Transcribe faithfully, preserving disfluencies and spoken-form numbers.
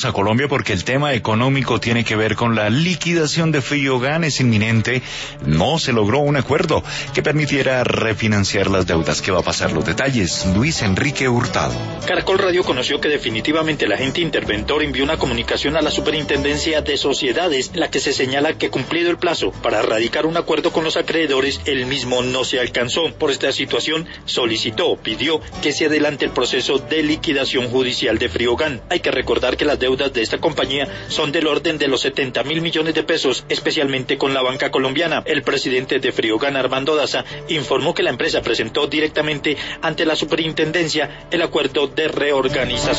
A Colombia porque el tema económico tiene que ver con la liquidación de Friogan, es inminente. No se logró un acuerdo que permitiera refinanciar las deudas. ¿Qué va a pasar? Los detalles, Luis Enrique Hurtado. Caracol Radio conoció que definitivamente el agente interventor envió una comunicación a la Superintendencia de Sociedades en la que se señala que cumplido el plazo para radicar un acuerdo con los acreedores, el mismo no se alcanzó. Por esta situación solicitó, pidió que se adelante el proceso de liquidación judicial de Friogan. Hay que recordar que las deudas de esta compañía son del orden de los setenta mil millones de pesos, especialmente con la banca colombiana. El presidente de Friogan, Armando Daza, informó que la empresa presentó directamente ante la superintendencia el acuerdo de reorganización.